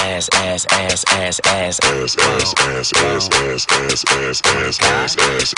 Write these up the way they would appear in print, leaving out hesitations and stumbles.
ass, ass, ass, ass, ass, ass, ass, ass, ass, ass, ass, ass, ass,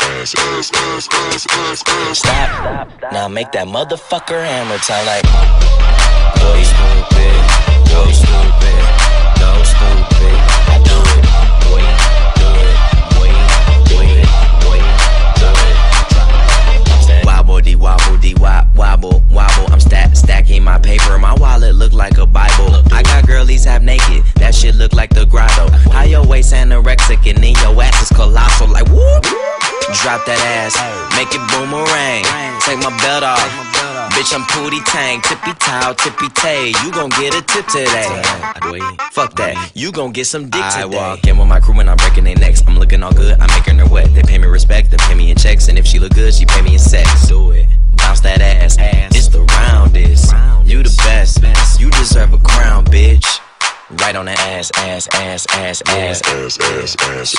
ass. Stop. Now make that motherfucker hammer time like. Go stupid, go stupid, go stupid. I do it, wait, do it, wait, do it. Wobble dee wobble dee wobble wobble. I'm stacking my paper. My wallet look like a Bible. I got girlies half naked. That shit look like the grotto. How your waist anorexic and then your ass is colossal. Like whoop. Drop that ass, make it boomerang. Take my belt off, bitch I'm Pootie Tang. Tippy towel, tippy tay. You gon' get a tip today. Fuck that, you gon' get some dick today. I walk in with my crew and I'm breaking their necks. I'm looking all good, I'm making her wet. They pay me respect, they pay me in checks. And if she look good, she pay me in sex. Do it, bounce that ass. It's the roundest, you the best. You deserve a crown, bitch. Right on the ass, ass, ass, ass, ass, ass, ass, ass,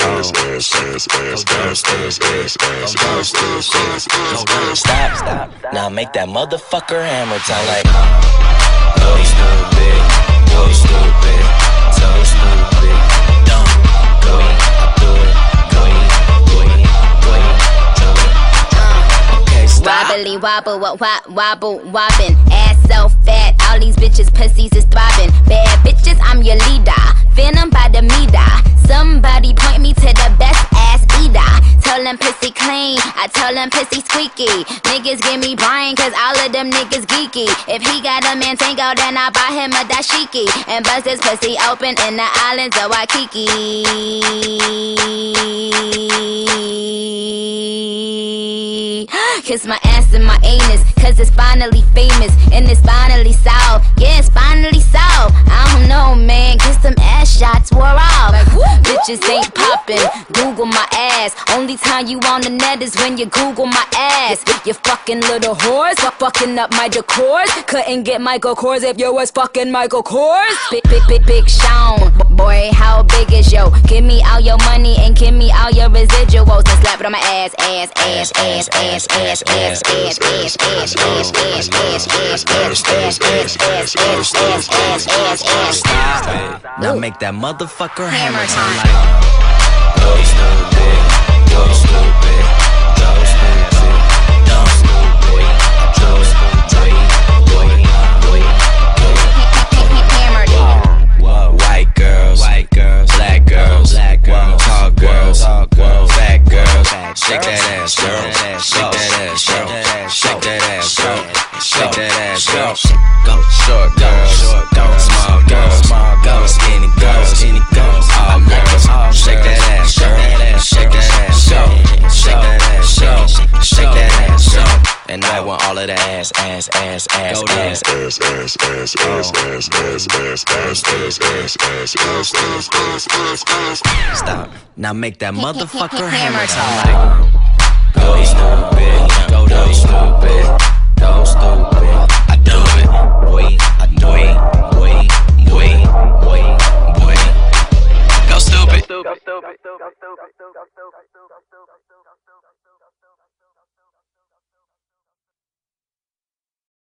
ass. Stop. Now make that motherfucker hammer time like. Go stupid, go stupid, so stupid. Dumb, go, I do it, go, okay, stop. Wobbly wobble, wobble, wobbin'. Ass so fat, all these bitches pussies is throbbing. Bad bitches, I'm your leader. Venom by the meter. Somebody point me to the best ass eater. Tell them pussy clean, I tell them pussy squeaky. Niggas give me brain, cause all of them niggas geeky. If he got a Mantango, then I buy him a dashiki. And bust his pussy open in the islands of Waikiki. Kiss my ass and my anus, cause it's finally famous. And it's finally solved, yeah, it's finally solved. I don't know, man, cause some ass shots wore off. Bitches ain't poppin', Google my ass. Only time you on the net is when you Google my ass. You fucking little whores, fucking up my decors. Couldn't get Michael Kors if you was fucking Michael Kors. Big Sean, boy, how big is yo? Give me all your money and give me all your residuals. And slap it on my ass, ass, ass, ass, ass, ass, ass, ass, ass, ass, ass, ass, ass, Stop. Now make that motherfucker hammer time like. Go stupid, go stupid, go stupid, dumb stupid, go stupid, white girls, black girls, tall girls, fat girls. Shake that ass, girl. Shake that ass, girl. Shake that ass, girl. Shake that ass, girl. Go short girls, small girls, skinny girls, all girls. Shake that ass, girl. Shake that ass, girl. Shake that ass, girl. Shake that ass, girl. And I want all of the ass, ass, ass, ass, ass, ass, ass, ass, ass, ass, ass. Stop. Now make that motherfucker hammer time like. Go stupid, go stupid, go stupid. I do it, wait, I do it, wait. Go stupid.